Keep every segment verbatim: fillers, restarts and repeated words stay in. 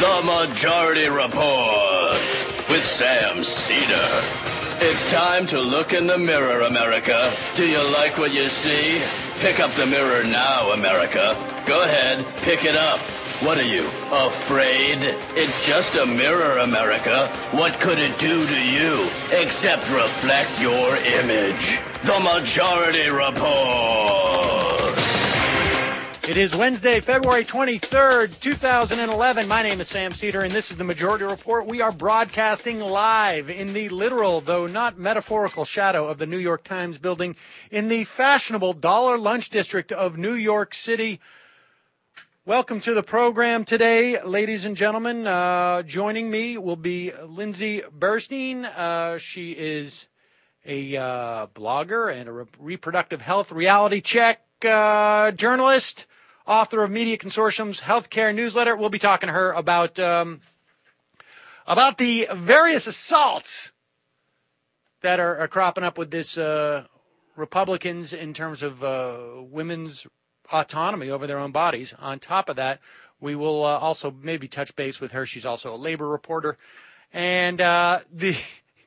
The Majority Report with Sam Cedar. It's time to look in the mirror, America. Do you like what you see? Pick up the mirror now, America. Go ahead, pick it up. What are you, afraid? It's just a mirror, America. What could it do to you except reflect your image? The Majority Report. It is Wednesday, February twenty-third, two thousand eleven. My name is Sam Cedar, and this is the Majority Report. We are broadcasting live in the literal, though not metaphorical, shadow of the New York Times building in the fashionable Dollar Lunch District of New York City. Welcome to the program today, ladies and gentlemen. Uh, joining me will be Lindsay Burstein. Uh, she is a uh, blogger and a re- reproductive health reality check uh, journalist, author of Media Consortium's healthcare newsletter. We'll be talking to her about um, about the various assaults that are, are cropping up with this uh, Republicans in terms of uh, women's autonomy over their own bodies. On top of that, we will uh, also maybe touch base with her. She's also a labor reporter. And uh, the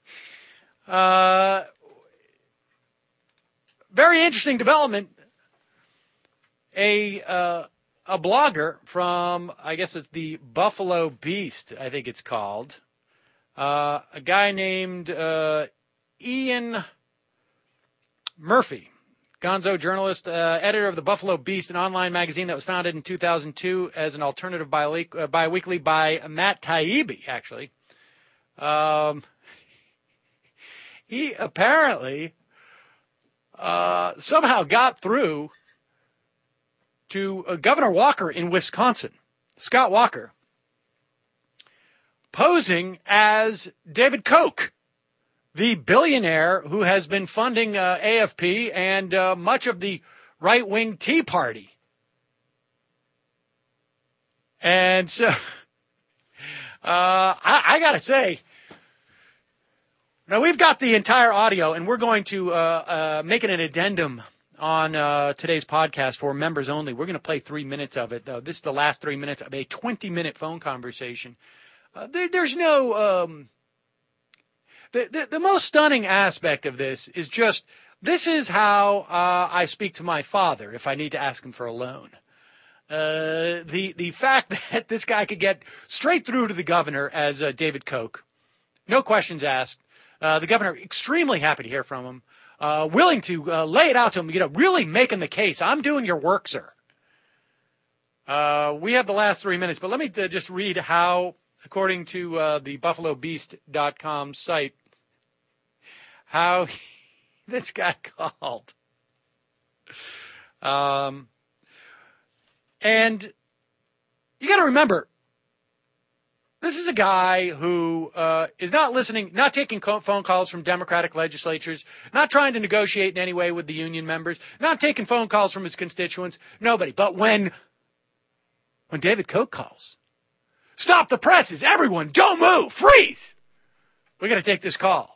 uh, very interesting development. A uh, a blogger from, I guess it's the Buffalo Beast, I think it's called, uh, a guy named uh, Ian Murphy, gonzo journalist, uh, editor of the Buffalo Beast, an online magazine that was founded in two thousand two as an alternative bi- uh, bi-weekly by Matt Taibbi, actually. Um, he apparently uh, somehow got through to uh, Governor Walker in Wisconsin, Scott Walker, posing as David Koch, the billionaire who has been funding uh, A F P and uh, much of the right-wing Tea Party. And so, uh, I, I got to say, now we've got the entire audio, and we're going to uh, uh, make it an addendum on uh, today's podcast for members only. We're going to play three minutes of it, though. This is the last three minutes of a twenty-minute phone conversation. Uh, there, there's no... Um, the, the, the most stunning aspect of this is just, this is how uh, I speak to my father if I need to ask him for a loan. Uh, the, the fact that this guy could get straight through to the governor as uh, David Koch, no questions asked. Uh, the governor extremely happy to hear from him. Uh, willing to uh, lay it out to him, you know, really making the case. I'm doing your work, sir. Uh, we have the last three minutes, but let me uh, just read how, according to uh, the Buffalo Beast dot com site, how he, this guy called. Um, and you got to remember, this is a guy who uh, is not listening, not taking phone calls from Democratic legislatures, not trying to negotiate in any way with the union members, not taking phone calls from his constituents, nobody. But when, when David Koch calls, stop the presses, everyone, don't move, freeze. We got to take this call.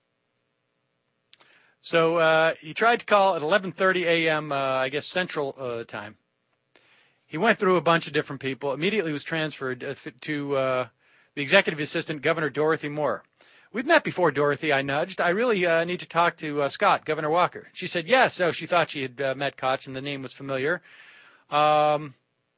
So uh, he tried to call at eleven thirty a.m., uh, I guess, Central uh, time. He went through a bunch of different people, immediately was transferred uh, to uh, the executive assistant, Governor Dorothy Moore. We've met before, Dorothy, I nudged. I really uh, need to talk to uh, Scott, Governor Walker. She said yes, so she thought she had uh, met Koch and the name was familiar. Um,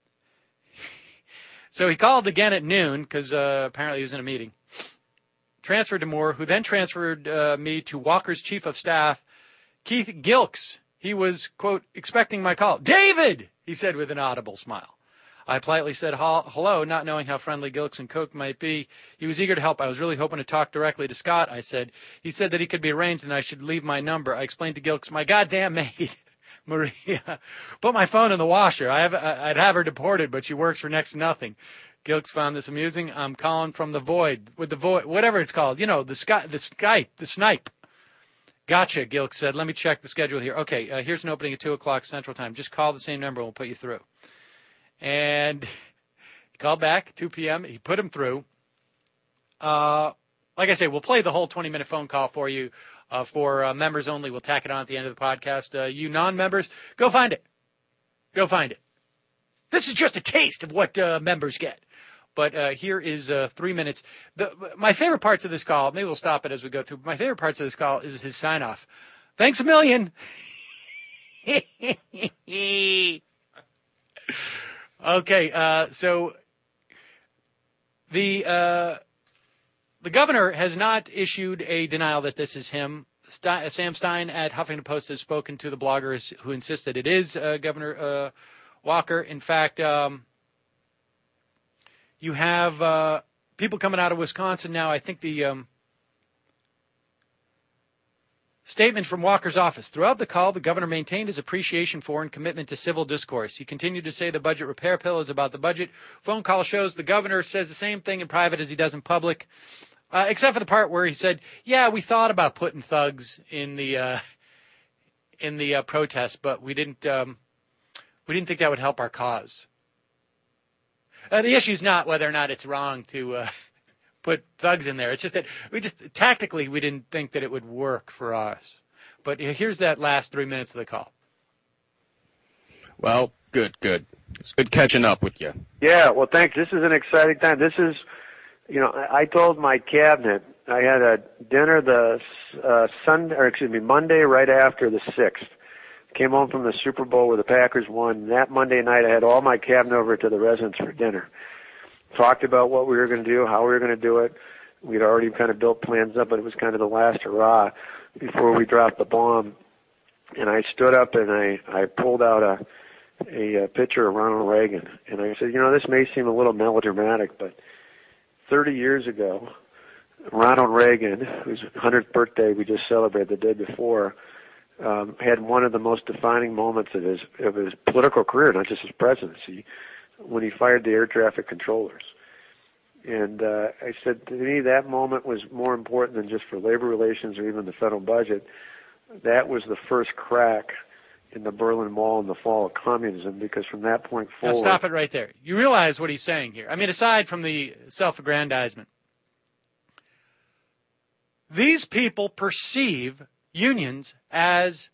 so he called again at noon because uh, apparently he was in a meeting. Transferred to Moore, who then transferred uh, me to Walker's chief of staff, Keith Gilks. He was, quote, expecting my call. David, he said with an audible smile. I politely said hello, not knowing how friendly Gilks and Koch might be. He was eager to help. I was really hoping to talk directly to Scott, I said. He said that he could be arranged and I should leave my number. I explained to Gilks, my goddamn maid, Maria, put my phone in the washer. I have, I'd have her deported, but she works for next to nothing. Gilks found this amusing. I'm calling from the void, with the void, whatever it's called. You know, the sky, the Skype, the snipe. Gotcha, Gilks said. Let me check the schedule here. Okay, uh, here's an opening at two o'clock Central Time. Just call the same number and we'll put you through. And he called back, two p.m. He put him through. Uh, like I say, we'll play the whole twenty-minute phone call for you. Uh, for uh, members only, we'll tack it on at the end of the podcast. Uh, you non-members, go find it. Go find it. This is just a taste of what uh, members get. But uh, here is uh, three minutes. The, my favorite parts of this call, maybe we'll stop it as we go through. My favorite parts of this call is his sign-off. Thanks a million. Okay, uh, so the uh, the governor has not issued a denial that this is him. Stein, Sam Stein at Huffington Post has spoken to the bloggers who insisted it is uh, Governor uh, Walker. In fact, um, you have uh, people coming out of Wisconsin now. I think the um, statement from Walker's office. Throughout the call, the governor maintained his appreciation for and commitment to civil discourse. He continued to say the budget repair pill is about the budget. Phone call shows the governor says the same thing in private as he does in public, uh, except for the part where he said, yeah, we thought about putting thugs in the uh, in the uh, protest, but we didn't um, we didn't think that would help our cause. Uh, the issue is not whether or not it's wrong to uh, put thugs in there. It's just that we just tactically we didn't think that it would work for us. But here's that last three minutes of the call. Well, good, good. It's good catching up with you. Yeah, well, thanks. This is an exciting time. This is, you know, I, I told my cabinet I had a dinner the uh, Sunday, or excuse me, Monday right after the sixth. Came home from the Super Bowl where the Packers won. That Monday night, I had all my cabinet over to the residence for dinner. Talked about what we were going to do, how we were going to do it. We'd already kind of built plans up, but it was kind of the last hurrah before we dropped the bomb. And I stood up and I, I pulled out a, a, a picture of Ronald Reagan. And I said, you know, this may seem a little melodramatic, but thirty years ago, Ronald Reagan, whose hundredth birthday we just celebrated the day before, um, had one of the most defining moments of his, of his political career, not just his presidency, when he fired the air traffic controllers. And uh, I said, to me, that moment was more important than just for labor relations or even the federal budget. That was the first crack in the Berlin Wall and the fall of communism, because from that point forward... Now stop it right there. You realize what he's saying here. I mean, aside from the self-aggrandizement, these people perceive unions as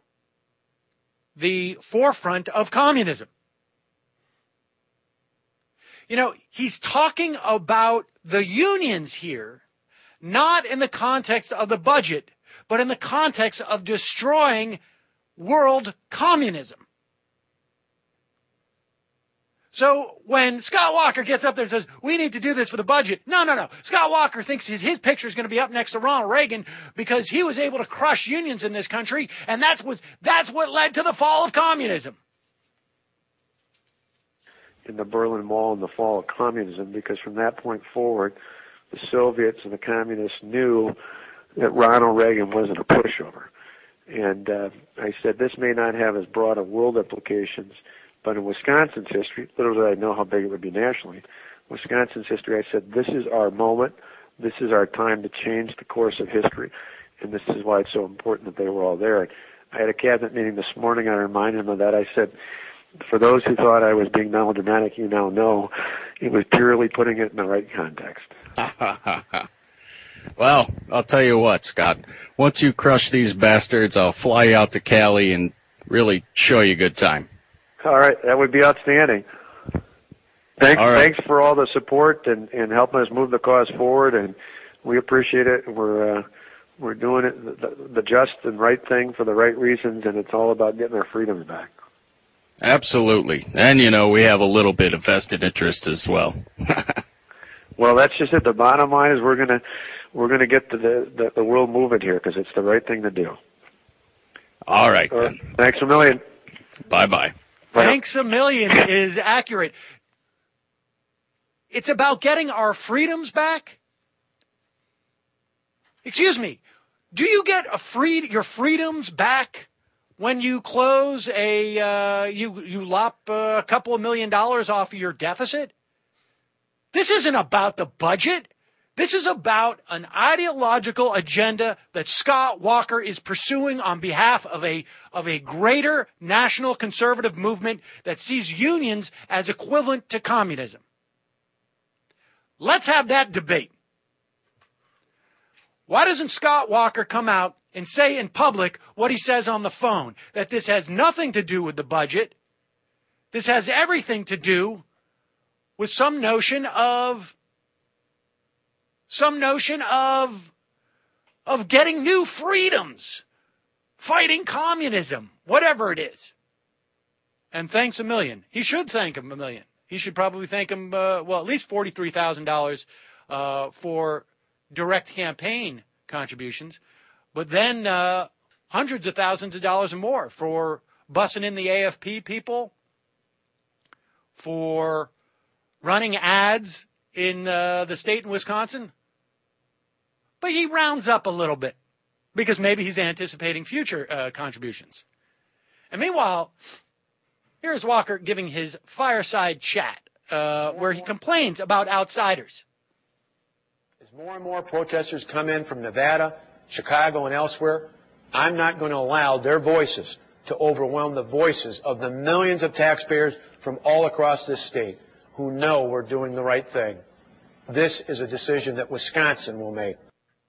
the forefront of communism. You know, he's talking about the unions here, not in the context of the budget, but in the context of destroying world communism. So when Scott Walker gets up there and says, we need to do this for the budget, no, no, no. Scott Walker thinks his, his picture is going to be up next to Ronald Reagan because he was able to crush unions in this country, and that's what, that's what led to the fall of communism. In the Berlin Wall and the fall of communism, because from that point forward, the Soviets and the communists knew that Ronald Reagan wasn't a pushover. And uh, I said, this may not have as broad of world implications, but in Wisconsin's history, little did I know how big it would be nationally, Wisconsin's history, I said, this is our moment, this is our time to change the course of history, and this is why it's so important that they were all there. I had a cabinet meeting this morning, I reminded them of that. I said, for those who thought I was being melodramatic, you now know it was purely putting it in the right context. Well, I'll tell you what, Scott. Once you crush these bastards, I'll fly you out to Cali and really show you a good time. All right, that would be outstanding. Thanks, all right. Thanks for all the support and, and helping us move the cause forward, and we appreciate it. We're uh, we're doing it the, the just and right thing for the right reasons, and it's all about getting our freedoms back. Absolutely. And, you know, we have a little bit of vested interest as well. Well, that's just it. The bottom line is we're going to we're gonna get to the, the, the world moving here because it's the right thing to do. All right, All then. right. Thanks a million. Bye-bye. Thanks a million is accurate. It's about getting our freedoms back. Excuse me. Do you get a free, your freedoms back when you close a, uh, you, you lop a couple of million dollars off of your deficit? This isn't about the budget. This is about an ideological agenda that Scott Walker is pursuing on behalf of a, of a greater national conservative movement that sees unions as equivalent to communism. Let's have that debate. Why doesn't Scott Walker come out and say in public what he says on the phone, that this has nothing to do with the budget? This has everything to do with some notion of some notion of of getting new freedoms, fighting communism, whatever it is. And thanks a million. He should thank him a million. He should probably thank him, uh, well, at least forty-three thousand dollars uh, for direct campaign contributions, but then uh, hundreds of thousands of dollars or more for bussing in the A F P people, for running ads in uh, the state in Wisconsin. But he rounds up a little bit because maybe he's anticipating future uh, contributions. And meanwhile, here's Walker giving his fireside chat uh, where he complains about outsiders. As more and more protesters come in from Nevada, Chicago, and elsewhere, I'm not going to allow their voices to overwhelm the voices of the millions of taxpayers from all across this state who know we're doing the right thing. This is a decision that Wisconsin will make.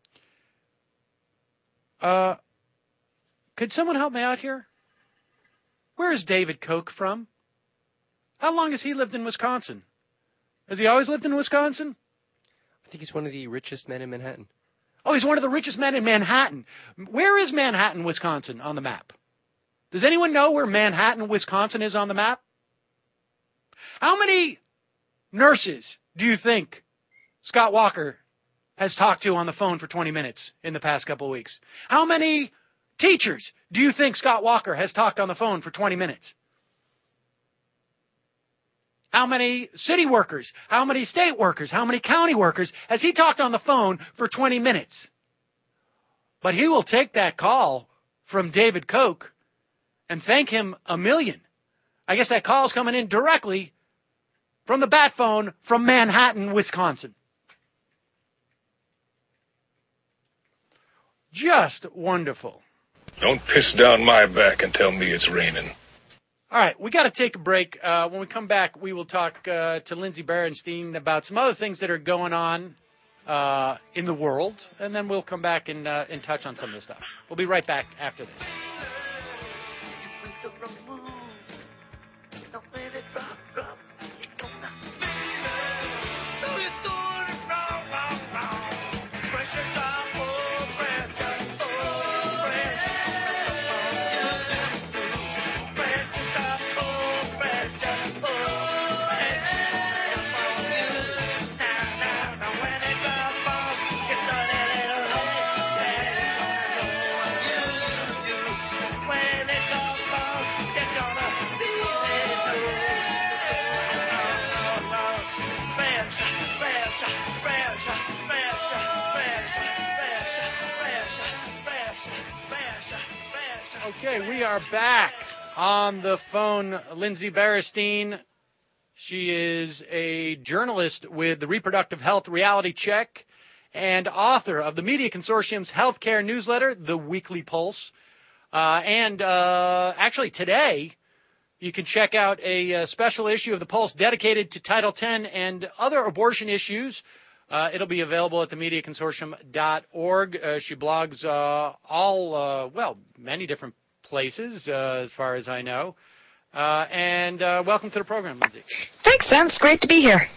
Uh, could someone help me out here? Where is David Koch from? How long has he lived in Wisconsin? Has he always lived in Wisconsin? I think he's one of the richest men in Manhattan. Oh, he's one of the richest men in Manhattan. Where is Manhattan, Wisconsin on the map? Does anyone know where Manhattan, Wisconsin is on the map? How many nurses do you think Scott Walker has talked to on the phone for twenty minutes in the past couple of weeks? How many teachers do you think Scott Walker has talked on the phone for twenty minutes? How many city workers, how many state workers, how many county workers has he talked on the phone for twenty minutes? But he will take that call from David Koch and thank him a million. I guess that call's coming in directly from the bat phone from Manhattan, Wisconsin. Just wonderful. Don't piss down my back and tell me it's raining. All right, we got to take a break. Uh, when we come back, we will talk uh, to Lindsey Berenstein about some other things that are going on uh, in the world, and then we'll come back and, uh, and touch on some of this stuff. We'll be right back after this. Okay, we are back on the phone. Lindsey Berenstein. She is a journalist with the Reproductive Health Reality Check and author of the Media Consortium's healthcare newsletter, The Weekly Pulse. Uh, and uh, actually today, you can check out a, a special issue of the Pulse dedicated to Title ten and other abortion issues. Uh, it'll be available at the media consortium dot org. Uh, she blogs uh, all, uh, well, many different places, uh, as far as I know. Uh, and uh, welcome to the program, Lindsey. Thanks, Sam. It's great to be here.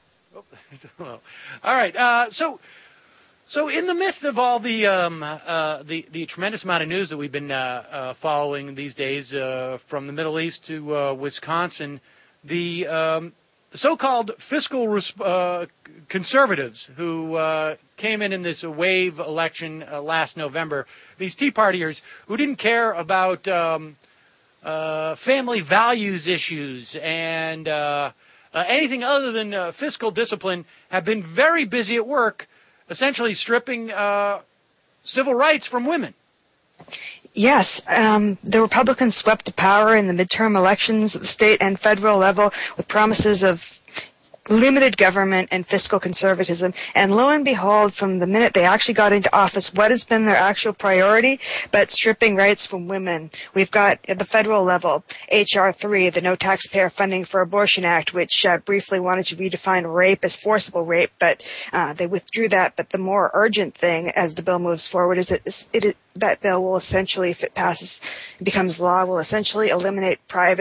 All right. Uh, so, so in the midst of all the um, uh, the the tremendous amount of news that we've been uh, uh, following these days, uh, from the Middle East to uh, Wisconsin, the um, so-called fiscal res- uh, conservatives who uh, came in in this wave election uh, last November, these Tea Partiers who didn't care about um, uh, family values issues and uh, uh, anything other than uh, fiscal discipline, have been very busy at work, essentially stripping uh, civil rights from women. Yes, um, the Republicans swept to power in the midterm elections at the state and federal level with promises of limited government and fiscal conservatism. And lo and behold, from the minute they actually got into office, what has been their actual priority but stripping rights from women? We've got at the federal level H R three, the No Taxpayer Funding for Abortion Act, which uh, briefly wanted to redefine rape as forcible rape, but uh, they withdrew that. But the more urgent thing as the bill moves forward is that it is, that bill will essentially, if it passes and becomes law, will essentially eliminate private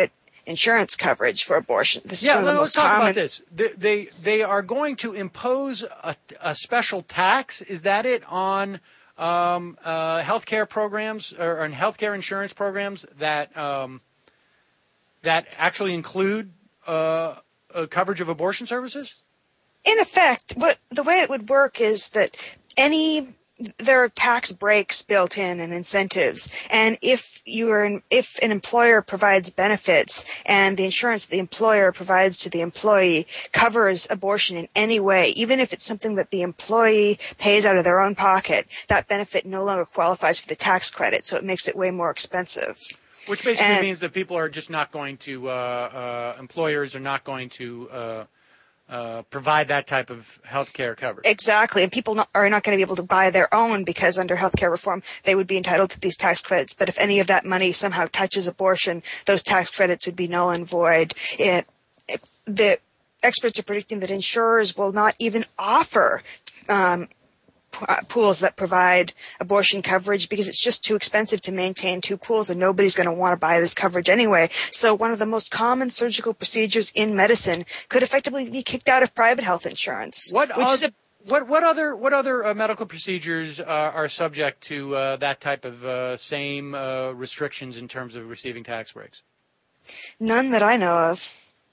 insurance coverage for abortion. This is yeah, one of the let's most talk common. about this. They, they they are going to impose a, a special tax. Is that it on um, uh, healthcare programs or on healthcare insurance programs that um, that actually include uh, uh, coverage of abortion services? In effect, what the way it would work is that any there are tax breaks built in and incentives, and if you are in, if an employer provides benefits and the insurance the employer provides to the employee covers abortion in any way, even if it's something that the employee pays out of their own pocket, that benefit no longer qualifies for the tax credit, so it makes it way more expensive. Which basically and, means that people are just not going to uh, uh, employers are not going to uh, Uh, provide that type of health care coverage. Exactly, and people not, are not going to be able to buy their own because under health care reform they would be entitled to these tax credits. But if any of that money somehow touches abortion, those tax credits would be null and void. It, it, the experts are predicting that insurers will not even offer um, pools that provide abortion coverage because it's just too expensive to maintain two pools and nobody's going to want to buy this coverage anyway. So one of the most common surgical procedures in medicine could effectively be kicked out of private health insurance. What which are, is a, what what other what other uh, medical procedures uh, are subject to uh, that type of uh, same uh, restrictions in terms of receiving tax breaks? None that I know of.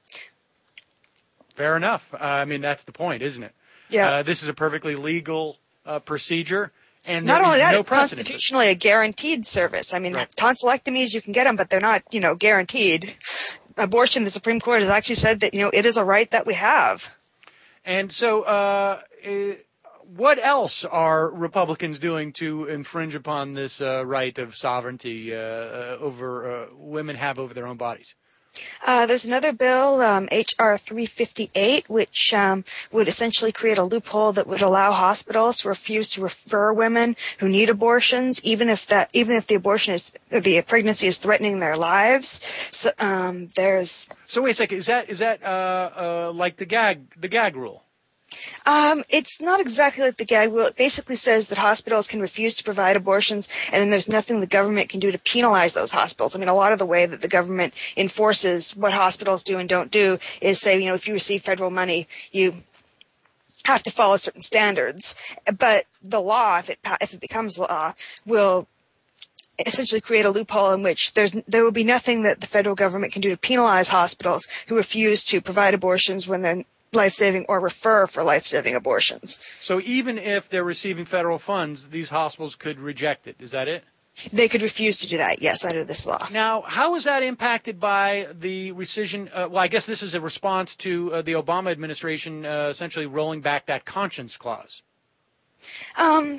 Fair enough. Uh, I mean, that's the point, isn't it? Yeah. Uh, this is a perfectly legal Uh, procedure, and not only that, no it's constitutionally a guaranteed service. I mean, right. tonsillectomies you can get them, but they're not, you know, guaranteed. Abortion, the Supreme Court has actually said that, you know, it is a right that we have. And so, uh, uh, what else are Republicans doing to infringe upon this uh, right of sovereignty uh, uh, over uh, women have over their own bodies? Uh, there's another bill, um, H R three fifty-eight, which um, would essentially create a loophole that would allow hospitals to refuse to refer women who need abortions, even if that, even if the abortion is, the pregnancy is threatening their lives. So um, there's. So wait a second, is that is that uh, uh, like the gag the gag rule? Um, it's not exactly like the gag rule. It basically says that hospitals can refuse to provide abortions, and then there's nothing the government can do to penalize those hospitals. I mean, a lot of the way that the government enforces what hospitals do and don't do is say, you know, if you receive federal money, you have to follow certain standards. But the law, if it if it becomes law, will essentially create a loophole in which there's there will be nothing that the federal government can do to penalize hospitals who refuse to provide abortions when they're life-saving or refer for life-saving abortions. So even if they're receiving federal funds, these hospitals could reject it. Is that it? They could refuse to do that, yes, under this law. Now, how is that impacted by the rescission? Uh, well, I guess this is a response to uh, the Obama administration uh, essentially rolling back that conscience clause. Um,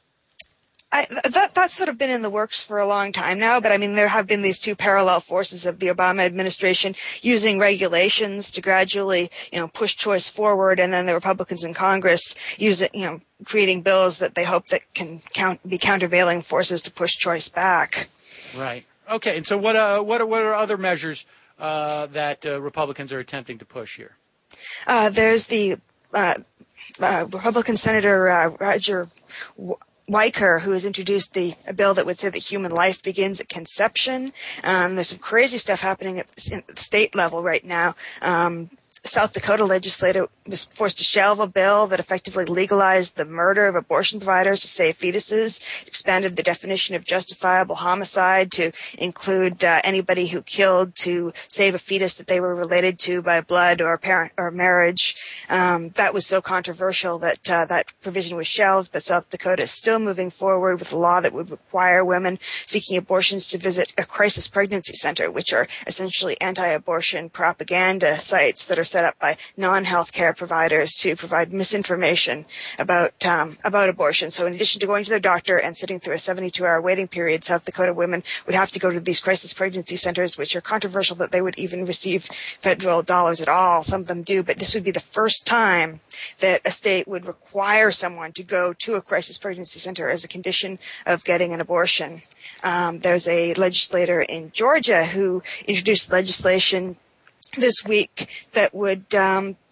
I, that that's sort of been in the works for a long time now, but I mean there have been these two parallel forces of the Obama administration using regulations to gradually, you know, push choice forward, and then the Republicans in Congress use it, you know, creating bills that they hope that can count, be countervailing forces to push choice back. Right. Okay. And so what uh, what are, what are other measures uh, that uh, Republicans are attempting to push here? Uh, there's the uh, uh, Republican Senator uh, Roger W- Weicker, who has introduced the a bill that would say that human life begins at conception. Um, there's some crazy stuff happening at the, at the state level right now. Um, South Dakota legislator was forced to shelve a bill that effectively legalized the murder of abortion providers to save fetuses, expanded the definition of justifiable homicide to include uh, anybody who killed to save a fetus that they were related to by blood or parent or marriage. Um, that was so controversial that uh, that provision was shelved, but South Dakota is still moving forward with a law that would require women seeking abortions to visit a crisis pregnancy center, which are essentially anti-abortion propaganda sites that are set up by non-healthcare providers to provide misinformation about um, about abortion. So in addition to going to their doctor and sitting through a seventy-two hour waiting period, South Dakota women would have to go to these crisis pregnancy centers, which are controversial that they would even receive federal dollars at all. Some of them do, but this would be the first time that a state would require someone to go to a crisis pregnancy center as a condition of getting an abortion. Um, there's a legislator in Georgia who introduced legislation this week that would um,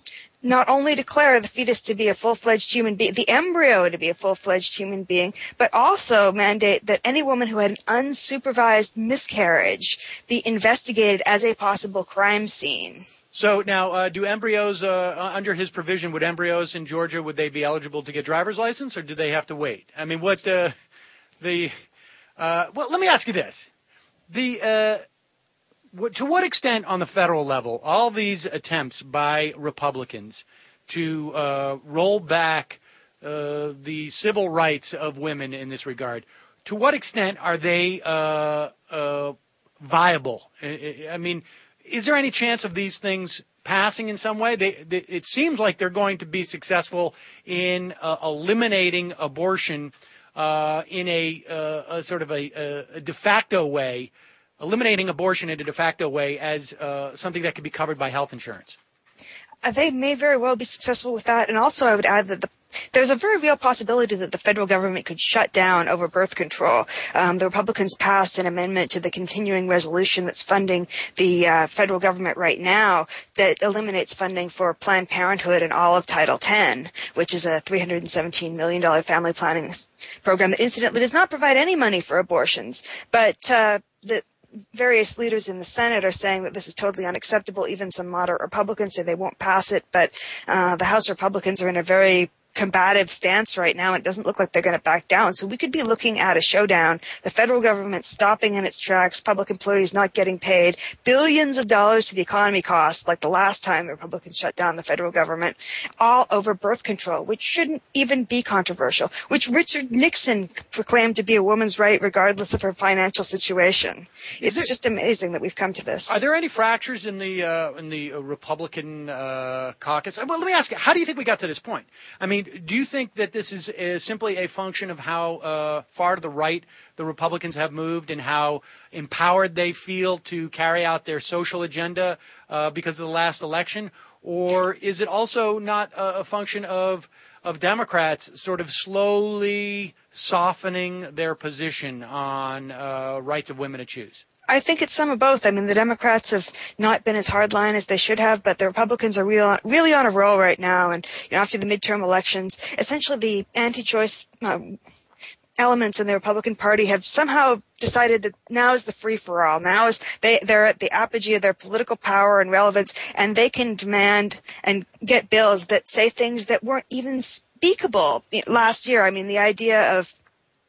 not only declare the fetus to be a full-fledged human being, the embryo to be a full-fledged human being, but also mandate that any woman who had an unsupervised miscarriage be investigated as a possible crime scene. So now, uh, do embryos, uh, under his provision, would embryos in Georgia, would they be eligible to get driver's license, or do they have to wait? I mean, what uh, the, uh, well, let me ask you this. The, uh, what, to what extent on the federal level, all these attempts by Republicans to uh, roll back uh, the civil rights of women in this regard, to what extent are they uh, uh, viable? I, I mean, is there any chance of these things passing in some way? They, they, it seems like they're going to be successful in uh, eliminating abortion uh, in a, uh, a sort of a, a de facto way, eliminating abortion in a de facto way as uh, something that could be covered by health insurance. Uh, they may very well be successful with that. And also I would add that the there's a very real possibility that the federal government could shut down over birth control. Um, the Republicans passed an amendment to the continuing resolution that's funding the uh, federal government right now that eliminates funding for Planned Parenthood and all of Title ten, which is a three hundred seventeen million dollars family planning program that incidentally does not provide any money for abortions. But uh, the various leaders in the Senate are saying that this is totally unacceptable. Even some moderate Republicans say they won't pass it. But uh, the House Republicans are in a very combative stance right now. It doesn't look like they're going to back down. So we could be looking at a showdown, the federal government stopping in its tracks, public employees not getting paid, billions of dollars to the economy costs, like the last time the Republicans shut down the federal government, all over birth control, which shouldn't even be controversial, which Richard Nixon proclaimed to be a woman's right regardless of her financial situation. It's it, just amazing that we've come to this. Are there any fractures in the uh, in the uh, Republican uh, caucus? Well, let me ask you, how do you think we got to this point? I mean, do you think that this is, is simply a function of how uh, far to the right the Republicans have moved and how empowered they feel to carry out their social agenda uh, because of the last election? Or is it also not a, a function of of Democrats sort of slowly softening their position on uh, rights of women to choose? I think it's some of both. I mean, the Democrats have not been as hardline as they should have, but the Republicans are real, really on a roll right now. And you know, after the midterm elections, essentially the anti-choice uh, elements in the Republican Party have somehow decided that now is the free-for-all. Now is they they're at the apogee of their political power and relevance, and they can demand and get bills that say things that weren't even speakable last year. I mean, the idea of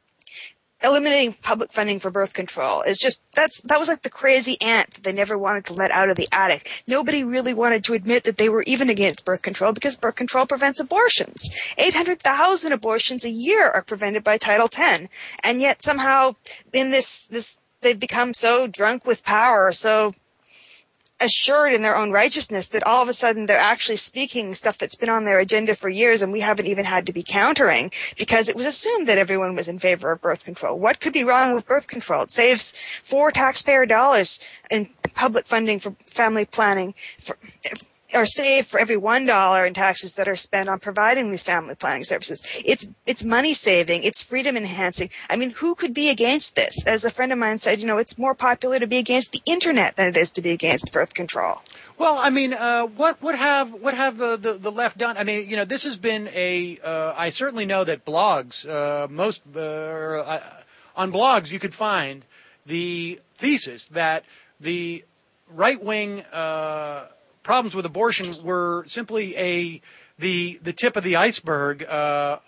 eliminating public funding for birth control is just, that's, that was like the crazy ant that they never wanted to let out of the attic. Nobody really wanted to admit that they were even against birth control because birth control prevents abortions. eight hundred thousand abortions a year are prevented by Title ten. And yet somehow in this, this, they've become so drunk with power, so assured in their own righteousness that all of a sudden they're actually speaking stuff that's been on their agenda for years and we haven't even had to be countering because it was assumed that everyone was in favor of birth control. What could be wrong with birth control? It saves four taxpayer dollars in public funding for family planning for, or saved for every one dollar in taxes that are spent on providing these family planning services. It's it's money saving. It's freedom enhancing. I mean, who could be against this? As a friend of mine said, you know, it's more popular to be against the internet than it is to be against birth control. Well, I mean, uh, what what have what have the, the, the left done? I mean, you know, this has been a. Uh, I certainly know that blogs, uh, most uh, uh, on blogs, you could find the thesis that the right wing Uh, problems with abortion were simply a the the tip of the iceberg uh,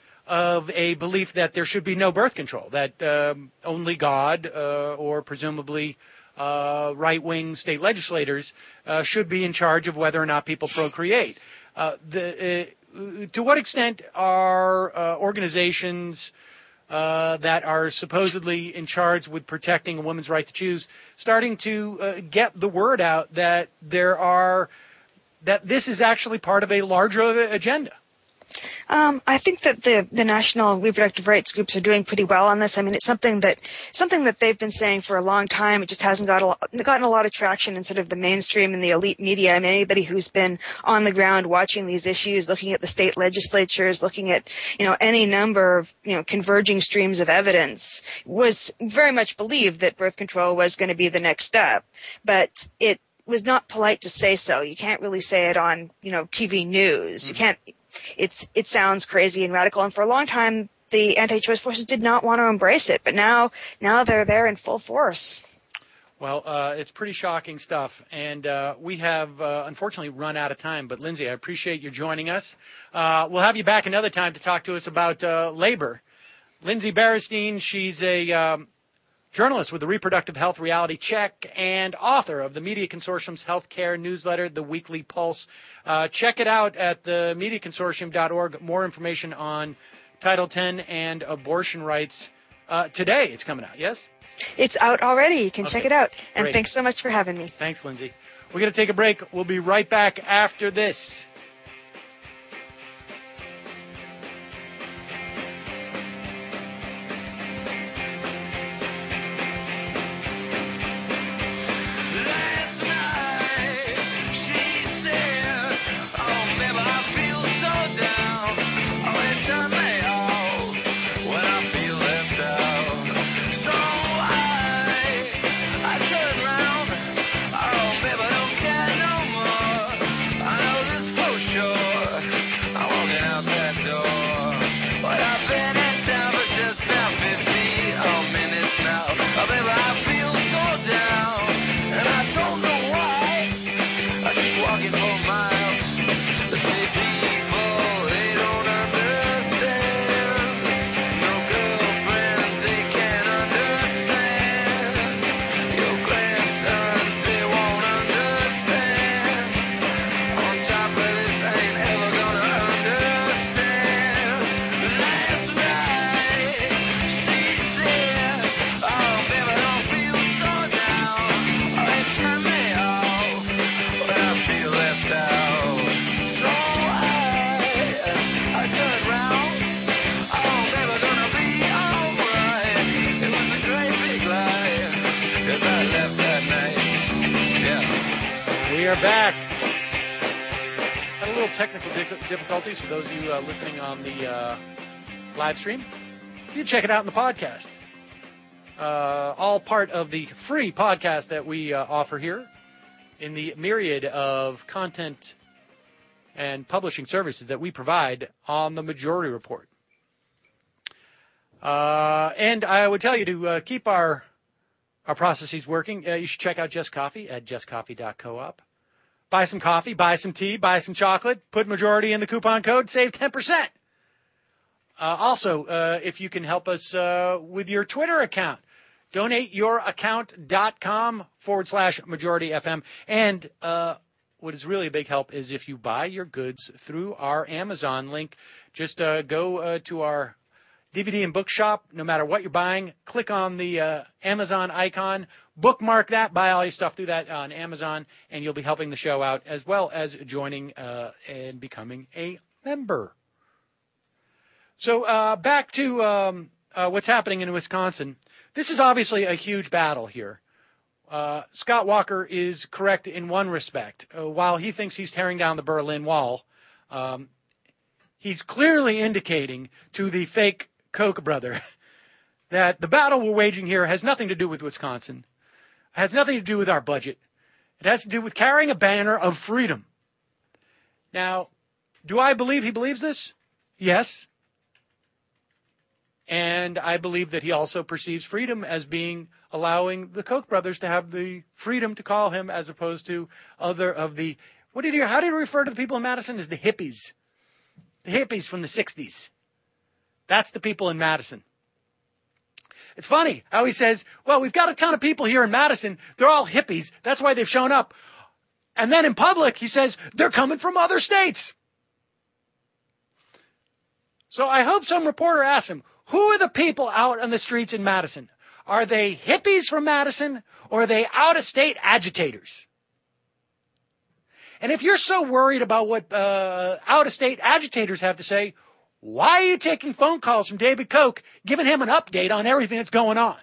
of a belief that there should be no birth control, that um, only God uh, or presumably uh, right-wing state legislators uh, should be in charge of whether or not people procreate. Uh, the, uh, to what extent are uh, organizations Uh, that are supposedly in charge with protecting a woman's right to choose, starting to uh, get the word out that there are, that this is actually part of a larger agenda? Um, I think that the, the national reproductive rights groups are doing pretty well on this. I mean, it's something that something that they've been saying for a long time. It just hasn't got a lot, gotten a lot of traction in sort of the mainstream and the elite media. I mean, anybody who's been on the ground watching these issues, looking at the state legislatures, looking at, you know, any number of, you know, converging streams of evidence, was very much believed that birth control was going to be the next step. But it was not polite to say so. You can't really say it on, you know, T V news. Mm-hmm. You can't, it's, it sounds crazy and radical. And for a long time, the anti-choice forces did not want to embrace it, but now, now they're there in full force. Well, uh, it's pretty shocking stuff, and uh, we have uh, unfortunately run out of time. But Lindsay, I appreciate you joining us. Uh, we'll have you back another time to talk to us about uh, labor. Lindsay Berestein, she's a um, journalist with the Reproductive Health Reality Check and author of the Media Consortium's healthcare newsletter, The Weekly Pulse. Uh, check it out at the media consortium dot org. More information on Title ten and abortion rights. Uh, today it's coming out, yes? It's out already. You can okay. check it out. And Great. Thanks so much for having me. Thanks, Lindsay. We're going to take a break. We'll be right back after this. We are back. Had a little technical difficulties for those of you uh, listening on the uh, live stream. You can check it out in the podcast. Uh, all part of the free podcast that we uh, offer here in the myriad of content and publishing services that we provide on the Majority Report. Uh, and I would tell you to uh, keep our our processes working. Uh, you should check out Just Coffee at just coffee dot coop. Buy some coffee, buy some tea, buy some chocolate, put Majority in the coupon code, save ten percent. Uh, also, uh, if you can help us uh, with your Twitter account, donateyouraccount.com forward slash Majority F M. And uh, what is really a big help is if you buy your goods through our Amazon link, just uh, go uh, to our D V D and bookshop, no matter what you're buying, click on the uh, Amazon icon, bookmark that, buy all your stuff through that on Amazon, and you'll be helping the show out as well as joining uh, and becoming a member. So uh, back to um, uh, what's happening in Wisconsin. This is obviously a huge battle here. Uh, Scott Walker is correct in one respect. Uh, while he thinks he's tearing down the Berlin Wall, um, he's clearly indicating to the fake Koch brother that the battle we're waging here has nothing to do with Wisconsin, has nothing to do with our budget. It has to do with carrying a banner of freedom. Now, do I believe he believes this? Yes. And I believe that he also perceives freedom as being allowing the Koch brothers to have the freedom to call him as opposed to other of the, what did he, how did he refer to the people in Madison as the hippies? The hippies from the sixties. That's the people in Madison. It's funny how he says, well, we've got a ton of people here in Madison. They're all hippies. That's why they've shown up. And then in public, he says, they're coming from other states. So I hope some reporter asks him, who are the people out on the streets in Madison? Are they hippies from Madison or are they out-of-state agitators? And if you're so worried about what uh, out-of-state agitators have to say, why are you taking phone calls from David Koch, giving him an update on everything that's going on?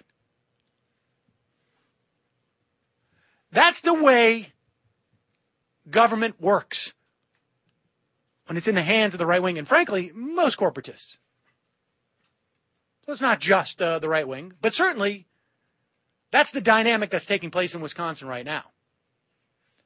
That's the way government works when it's in the hands of the right wing, and frankly, most corporatists. So it's not just uh, the right wing, but certainly that's the dynamic that's taking place in Wisconsin right now.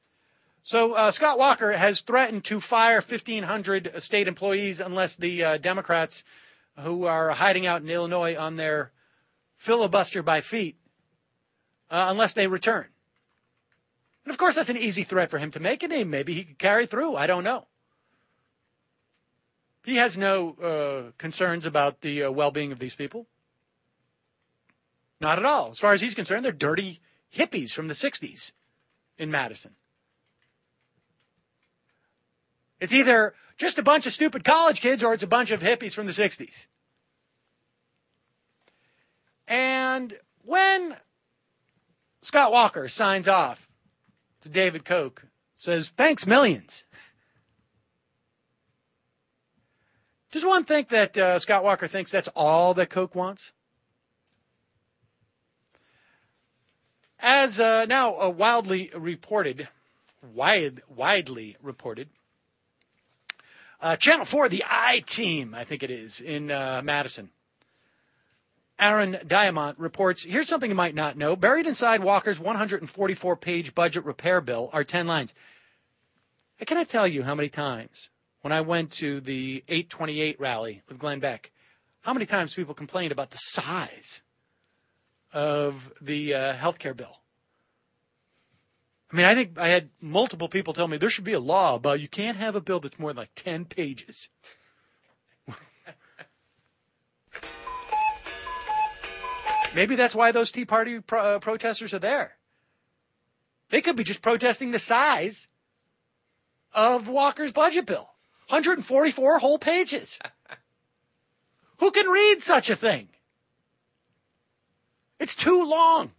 So uh, Scott Walker has threatened to fire fifteen hundred state employees unless the uh, Democrats who are hiding out in Illinois on their filibuster by feet, uh, unless they return. And, of course, that's an easy threat for him to make, and maybe he could carry through. I don't know. He has no uh, concerns about the uh, well-being of these people. Not at all. As far as he's concerned, they're dirty hippies from the sixties in Madison. It's either just a bunch of stupid college kids or it's a bunch of hippies from the sixties. And when Scott Walker signs off to David Koch, says, thanks millions. Does one think that uh, Scott Walker thinks that's all that Koch wants? As uh, now uh, wildly reported, wide, widely reported, uh, Channel four, the I-Team, I think it is, in uh, Madison, Aaron Diamant reports, here's something you might not know. Buried inside Walker's one hundred forty-four page budget repair bill are ten lines. I cannot tell you how many times when I went to the eight twenty-eight rally with Glenn Beck, how many times people complained about the size of the uh, health care bill. I mean, I think I had multiple people tell me there should be a law about you can't have a bill that's more than like ten pages. Maybe that's why those Tea Party pro- uh, protesters are there. They could be just protesting the size of Walker's budget bill. one hundred forty-four whole pages. Who can read such a thing? It's too long.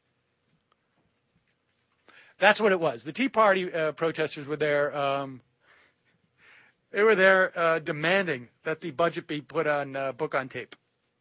That's what it was. The Tea Party uh, protesters were there. Um, they were there uh, demanding that the budget be put on uh, book on tape.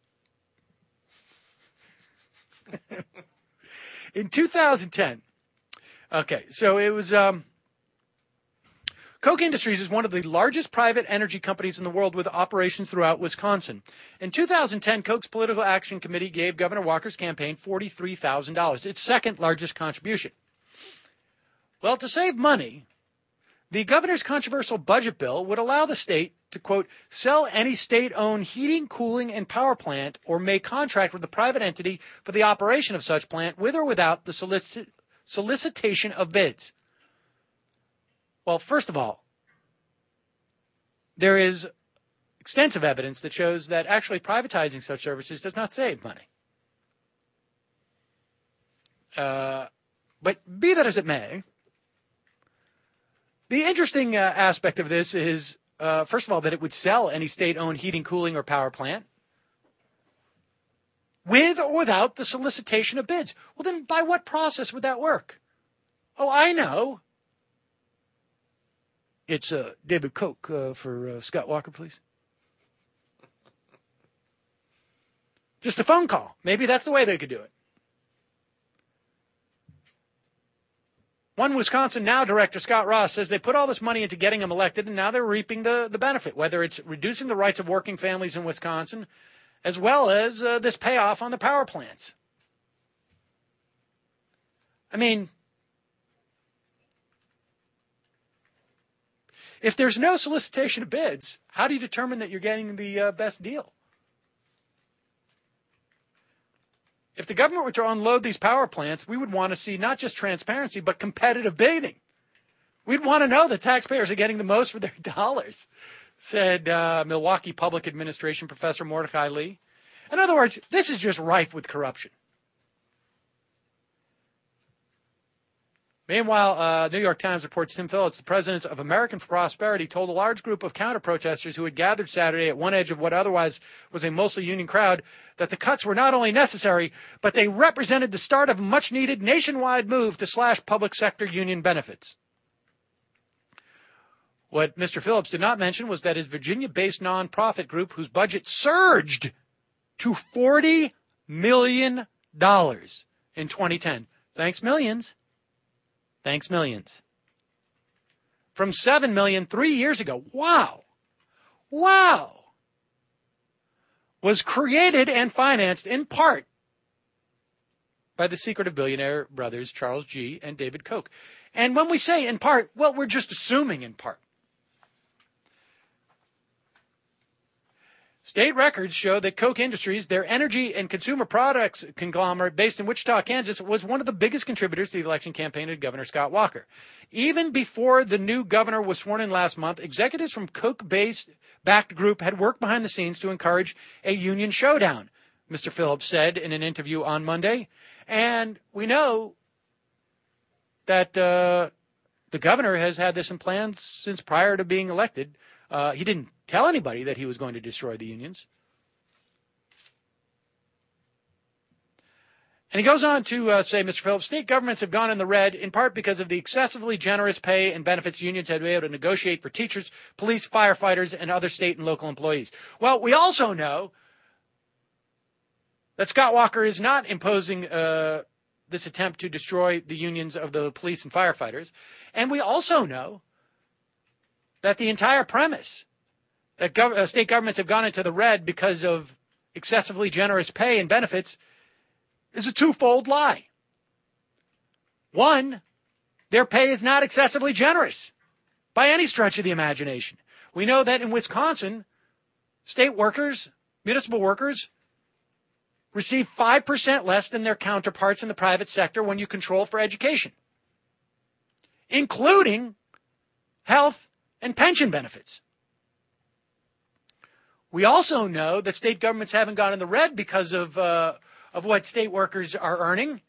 In two thousand ten, okay, so it was, um, Koch Industries is one of the largest private energy companies in the world with operations throughout Wisconsin. In two thousand ten, Koch's Political Action Committee gave Governor Walker's campaign forty-three thousand dollars, its second largest contribution. Well, to save money, the governor's controversial budget bill would allow the state to, quote, sell any state-owned heating, cooling, and power plant or may contract with a private entity for the operation of such plant with or without the solici- solicitation of bids. Well, first of all, there is extensive evidence that shows that actually privatizing such services does not save money. Uh, but be that as it may, the interesting uh, aspect of this is, uh, first of all, that it would sell any state-owned heating, cooling, or power plant with or without the solicitation of bids. Well, then by what process would that work? Oh, I know. It's uh, David Koch uh, for uh, Scott Walker, please. Just a phone call. Maybe that's the way they could do it. One Wisconsin Now director, Scott Ross, says they put all this money into getting him elected, and now they're reaping the, the benefit, whether it's reducing the rights of working families in Wisconsin, as well as uh, this payoff on the power plants. I mean, if there's no solicitation of bids, how do you determine that you're getting the uh, best deal? If the government were to unload these power plants, we would want to see not just transparency, but competitive bidding. We'd want to know that taxpayers are getting the most for their dollars, said uh, Milwaukee Public Administration Professor Mordecai Lee. In other words, this is just rife with corruption. Meanwhile, uh, New York Times reports Tim Phillips, the president of American for Prosperity, told a large group of counter-protesters who had gathered Saturday at one edge of what otherwise was a mostly union crowd that the cuts were not only necessary, but they represented the start of a much-needed nationwide move to slash public sector union benefits. What Mister Phillips did not mention was that his Virginia-based nonprofit group, whose budget surged to forty million dollars in twenty ten. Thanks, millions. Thanks, millions. From seven million dollars three years ago. Wow. Wow. Was created and financed in part by the secretive billionaire brothers Charles G. and David Koch. And when we say in part, well, we're just assuming in part. State records show that Koch Industries, their energy and consumer products conglomerate based in Wichita, Kansas, was one of the biggest contributors to the election campaign of Governor Scott Walker. Even before the new governor was sworn in last month, executives from Koch-based backed group had worked behind the scenes to encourage a union showdown, Mister Phillips said in an interview on Monday. And we know that uh, the governor has had this in plan since prior to being elected. Uh, he didn't tell anybody that he was going to destroy the unions. And he goes on to uh, say, Mister Phillips, state governments have gone in the red in part because of the excessively generous pay and benefits unions have been able to negotiate for teachers, police, firefighters, and other state and local employees. Well, we also know that Scott Walker is not imposing uh, this attempt to destroy the unions of the police and firefighters. And we also know that the entire premise that gov- uh, state governments have gone into the red because of excessively generous pay and benefits is a twofold lie. One, their pay is not excessively generous by any stretch of the imagination. We know that in Wisconsin, state workers, municipal workers, receive five percent less than their counterparts in the private sector when you control for education, including health and pension benefits. We also know that state governments haven't gone in the red because of uh, of what state workers are earning,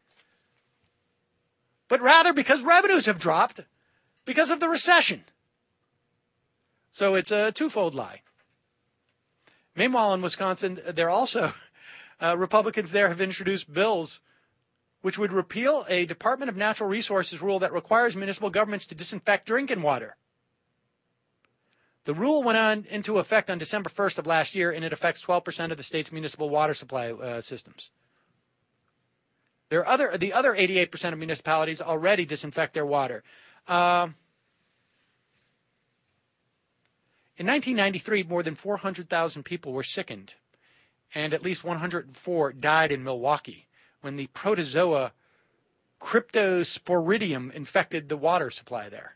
but rather because revenues have dropped because of the recession. So it's a twofold lie. Meanwhile, in Wisconsin, they're also uh, Republicans there have introduced bills which would repeal a Department of Natural Resources rule that requires municipal governments to disinfect drinking water. The rule went on into effect on December first of last year, and it affects twelve percent of the state's municipal water supply uh, systems. There are other, the other eighty-eight percent of municipalities already disinfect their water. Uh, in nineteen ninety-three, more than four hundred thousand people were sickened, and at least one hundred four died in Milwaukee when the protozoa Cryptosporidium infected the water supply there.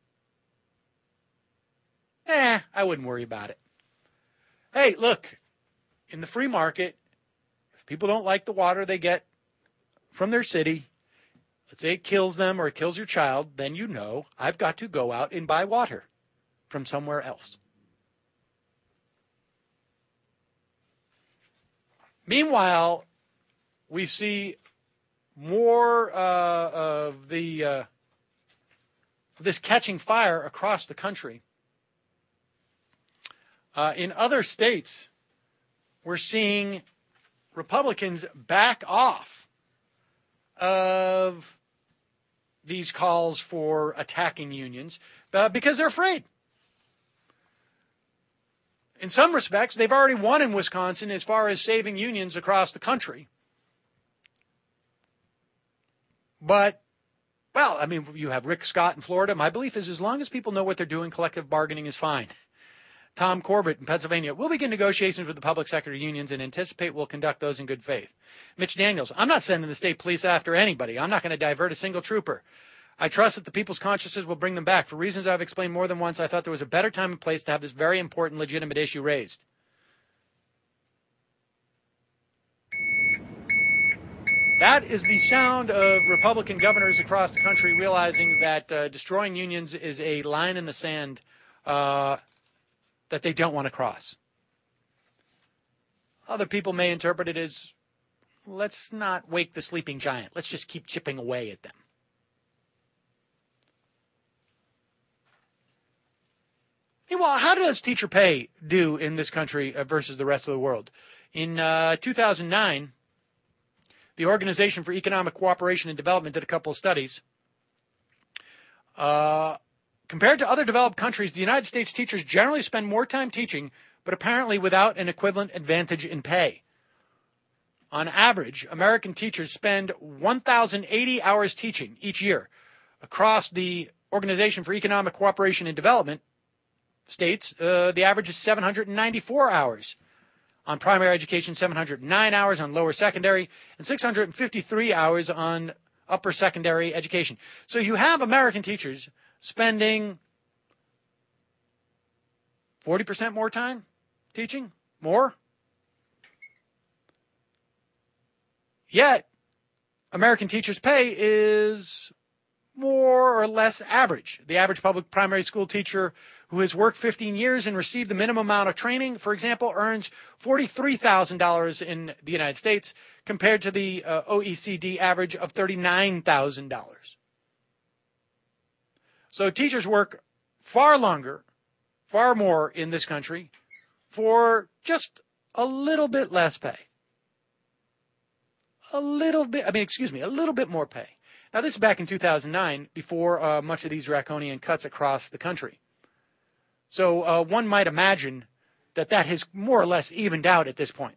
Eh, I wouldn't worry about it. Hey, look, in the free market, if people don't like the water they get from their city, let's say it kills them or it kills your child, then you know I've got to go out and buy water from somewhere else. Meanwhile, we see more uh, of the uh, this catching fire across the country. Uh, in other states, we're seeing Republicans back off of these calls for attacking unions uh, because they're afraid. In some respects, they've already won in Wisconsin as far as saving unions across the country. But, well, I mean, you have Rick Scott in Florida. My belief is as long as people know what they're doing, collective bargaining is fine. Tom Corbett in Pennsylvania, we'll begin negotiations with the public sector unions and anticipate we'll conduct those in good faith. Mitch Daniels, I'm not sending the state police after anybody. I'm not going to divert a single trooper. I trust that the people's consciences will bring them back. For reasons I've explained more than once, I thought there was a better time and place to have this very important, legitimate issue raised. That is the sound of Republican governors across the country realizing that uh, destroying unions is a line in the sand uh, that they don't want to cross. Other people may interpret it as, let's not wake the sleeping giant. Let's just keep chipping away at them. Meanwhile, how does teacher pay do in this country versus the rest of the world? In uh, two thousand nine, the Organization for Economic Cooperation and Development did a couple of studies. Uh, compared to other developed countries, the United States teachers generally spend more time teaching, but apparently without an equivalent advantage in pay. On average, American teachers spend one thousand eighty hours teaching each year. Across the Organization for Economic Cooperation and Development states, uh, the average is seven hundred ninety-four hours. On primary education, seven hundred nine hours. On lower secondary, and six hundred fifty-three hours on upper secondary education. So you have American teachers spending forty percent more time teaching, more. Yet, American teachers' pay is more or less average. The average public primary school teacher who has worked fifteen years and received the minimum amount of training, for example, earns forty-three thousand dollars in the United States compared to the uh, O E C D average of thirty-nine thousand dollars. So teachers work far longer, far more in this country for just a little bit less pay. A little bit, I mean, excuse me, a little bit more pay. Now, this is back in two thousand nine, before uh, much of these draconian cuts across the country. So uh, one might imagine that that has more or less evened out at this point.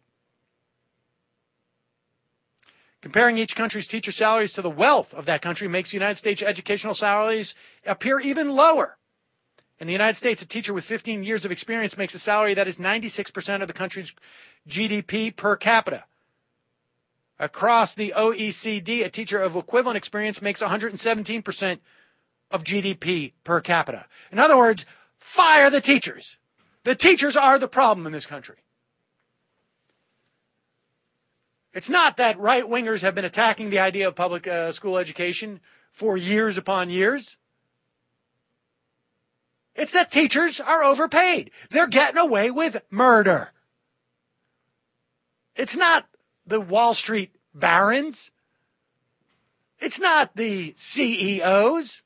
Comparing each country's teacher salaries to the wealth of that country makes United States educational salaries appear even lower. In the United States, a teacher with fifteen years of experience makes a salary that is ninety-six percent of the country's G D P per capita. Across the O E C D, a teacher of equivalent experience makes one hundred seventeen percent of G D P per capita. In other words, fire the teachers. The teachers are the problem in this country. It's not that right-wingers have been attacking the idea of public uh, school education for years upon years. It's that teachers are overpaid. They're getting away with murder. It's not the Wall Street barons. It's not the C E Os.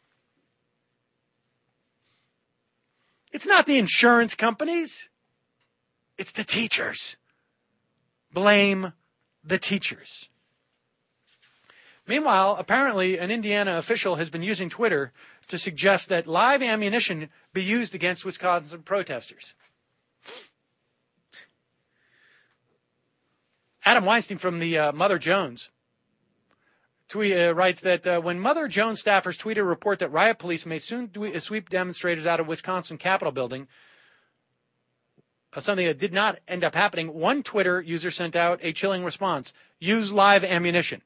It's not the insurance companies. It's the teachers. Blame the teachers. Meanwhile, apparently an Indiana official has been using Twitter to suggest that live ammunition be used against Wisconsin protesters. Adam Weinstein from the uh, Mother Jones tweet, uh, writes that uh, when Mother Jones staffers tweeted a report that riot police may soon do- sweep demonstrators out of Wisconsin Capitol building, uh, something that did not end up happening, one Twitter user sent out a chilling response: use live ammunition.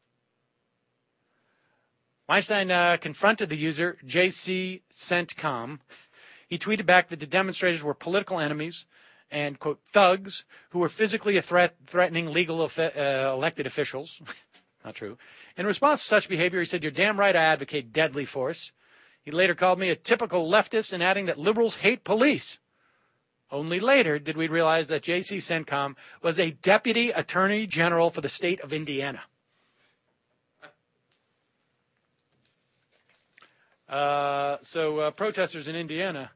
Weinstein uh, confronted the user, J C Centcom. He tweeted back that the demonstrators were political enemies and, quote, thugs who were physically a threat, threatening legal uh, elected officials. Not true. In response to such behavior, he said, "You're damn right I advocate deadly force." He later called me a typical leftist and adding that liberals hate police. Only later did we realize that J C Centcom was a deputy attorney general for the state of Indiana. Uh, so uh, protesters in Indiana,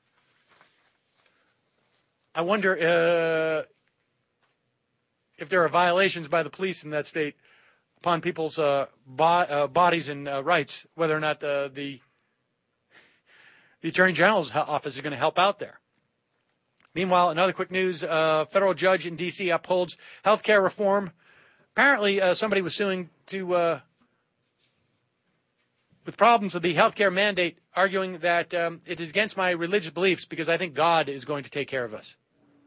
I wonder uh, if there are violations by the police in that state upon people's uh, bo- uh, bodies and uh, rights, whether or not uh, the the Attorney General's office is going to help out there. Meanwhile, another quick news, uh, federal judge in D C upholds health care reform. Apparently, uh, somebody was suing to... Uh, with problems with the health care mandate, arguing that um, it is against my religious beliefs because I think God is going to take care of us.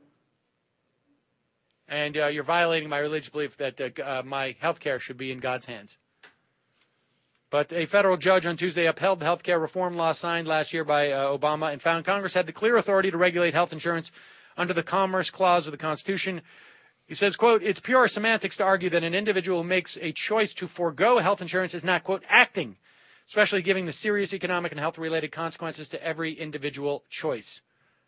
And uh, you're violating my religious belief that uh, uh, my health care should be in God's hands. But a federal judge on Tuesday upheld the health care reform law signed last year by uh, Obama and found Congress had the clear authority to regulate health insurance under the Commerce Clause of the Constitution. He says, quote, "It's pure semantics to argue that an individual who makes a choice to forego health insurance is not, quote, acting, especially given the serious economic and health-related consequences to every individual choice."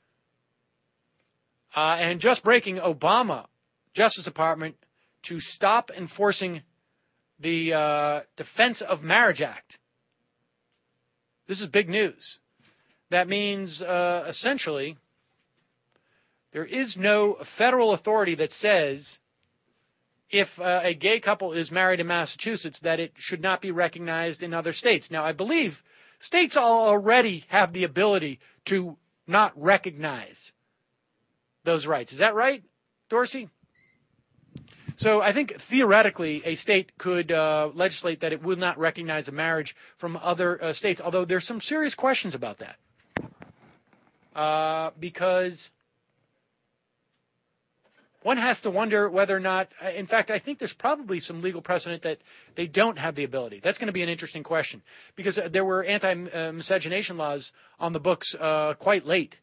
Uh, and just breaking, Obama Justice Department to stop enforcing the uh, Defense of Marriage Act. This is big news. That means, uh, essentially, there is no federal authority that says if uh, a gay couple is married in Massachusetts, that it should not be recognized in other states. Now, I believe states already have the ability to not recognize those rights. Is that right, Dorsey? So I think theoretically a state could uh, legislate that it will not recognize a marriage from other uh, states, although there's some serious questions about that. Uh, because one has to wonder whether or not, in fact, I think there's probably some legal precedent that they don't have the ability. That's going to be an interesting question, because there were anti-miscegenation laws on the books uh, quite late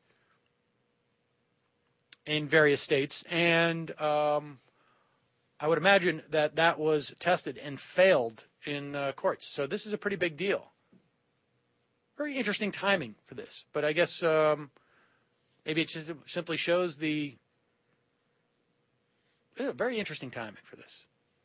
in various states, and um, I would imagine that that was tested and failed in uh, courts. So this is a pretty big deal. Very interesting timing for this, but I guess um, maybe it just simply shows the uh, very interesting timing for this.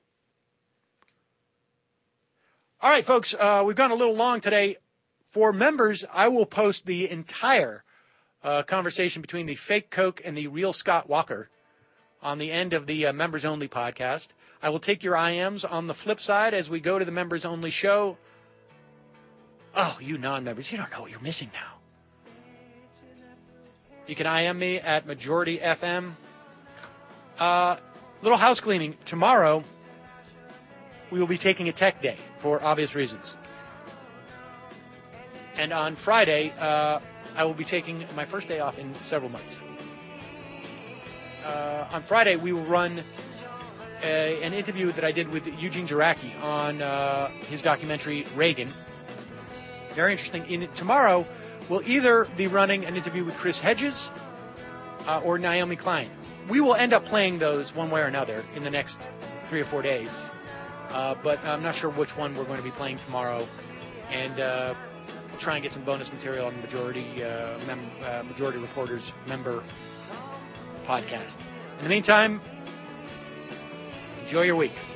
All right, folks, uh, we've gone a little long today. For members, I will post the entire uh, conversation between the fake Coke and the real Scott Walker on the end of the uh, Members Only podcast. I will take your I Ms on the flip side as we go to the Members Only show. Oh, you non-members, you don't know what you're missing now. You can I M me at Majority F M. Uh, little house cleaning. Tomorrow, we will be taking a tech day for obvious reasons. And on Friday, uh, I will be taking my first day off in several months. Uh, on Friday, we will run a, an interview that I did with Eugene Jaracki on uh, his documentary, Reagan. Very interesting. In tomorrow, we'll either be running an interview with Chris Hedges uh, or Naomi Klein. We will end up playing those one way or another in the next three or four days. Uh, but I'm not sure which one we're going to be playing tomorrow. And uh, we'll try and get some bonus material on the Majority, uh, mem- uh, Majority Reporters member podcast. In the meantime, enjoy your week.